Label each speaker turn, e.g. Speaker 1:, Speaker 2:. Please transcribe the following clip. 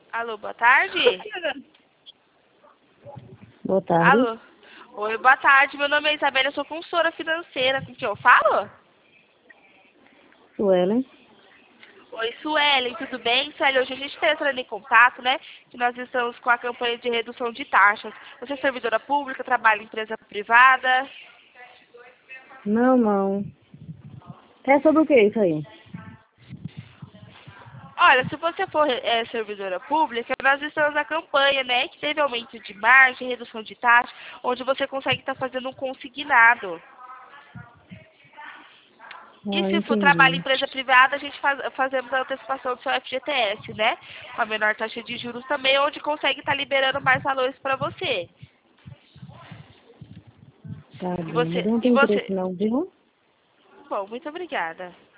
Speaker 1: Alô, boa tarde.
Speaker 2: Boa tarde.
Speaker 1: Alô. Oi, boa tarde. Meu nome é Isabela, eu sou consultora financeira. Com quem eu falo?
Speaker 2: Suelen.
Speaker 1: Oi, Suelen, tudo bem? Suelen, hoje a gente está entrando em contato, né? Que nós estamos com a campanha de redução de taxas. Você é servidora pública, trabalha em empresa privada?
Speaker 2: Não. É sobre o que isso aí?
Speaker 1: Olha, se você for servidora pública, nós estamos na campanha, né? Que teve aumento de margem, redução de taxa, onde você consegue estar fazendo um consignado. E
Speaker 2: Ah,
Speaker 1: se for trabalho em
Speaker 2: entendi.
Speaker 1: empresa privada, a gente fazemos a antecipação do seu FGTS, né? Com a menor taxa de juros também, onde consegue estar liberando mais valores para você.
Speaker 2: Tá
Speaker 1: E
Speaker 2: bem, mas
Speaker 1: você,
Speaker 2: eu não
Speaker 1: e
Speaker 2: tenho interesse
Speaker 1: você?
Speaker 2: não, viu?
Speaker 1: Bom, muito obrigada.